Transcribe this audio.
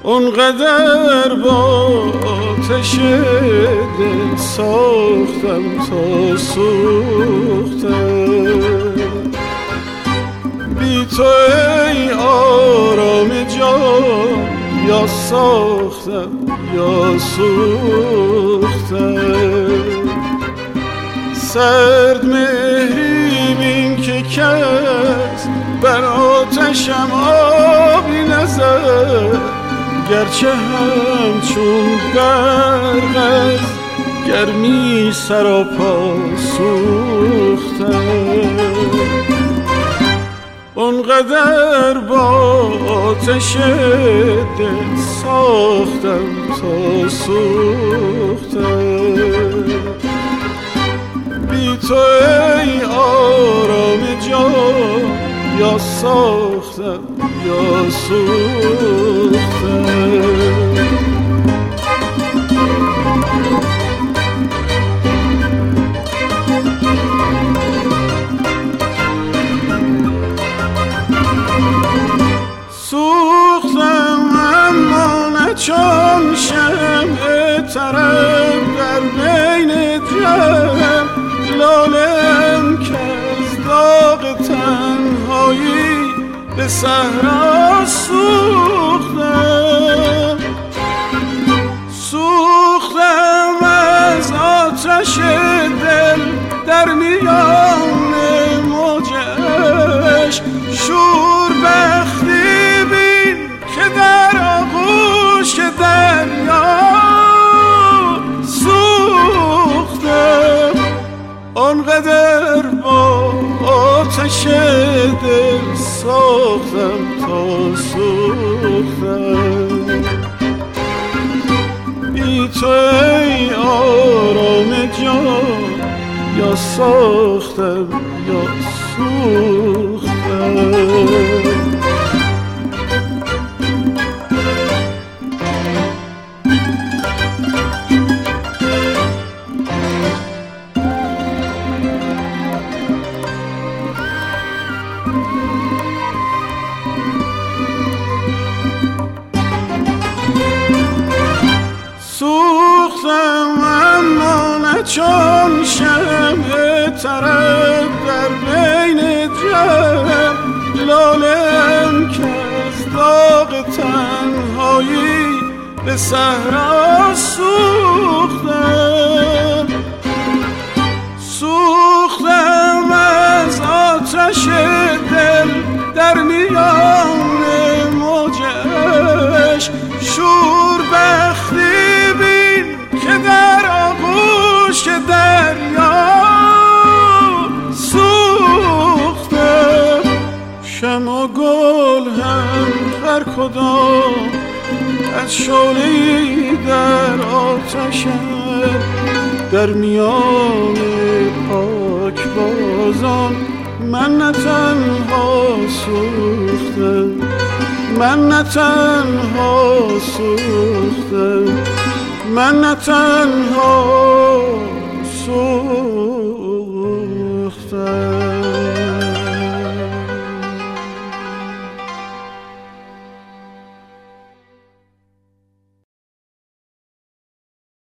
اونقدر با آتش دل ساختم تا سوختم، بی تو ای آرام جان یا ساختم یا سوختم. سرد مهری بین که کس بر آتشم آبی نزد، گرچه همچون برق از گرمی سراپا سوختم. اونقدر با آتش دل ساختم تا سوختم، بی تو ای آرام جان یا ساختم یا سوختم. سوختم اما نه چون شمع طرب در بین جمع، لالم که از داغ تنهایی به صحرا سوختم. سوختم از آتش دل در میان موجش، شور بختی بین که در آغوش دریا سوختم. آنقدر با آتش دل ساختم تا سوختم، بی تو ای آرام جان یا ساختم یا سوختم. سوختم اما نه چون شمع طرب در بین جمع، لالم که از داغ تنهایی به صحرا سوختم. سوختم از آتش دل در میان موجش، شور بختی بین که در آغوش دریا سوختم. شمع و گل هم هر کدام از شعله‌ای در آتشم، در میان پاکبازان من نه تنها سوختم، من نه تنها سوختم، من نه تنها سوختم.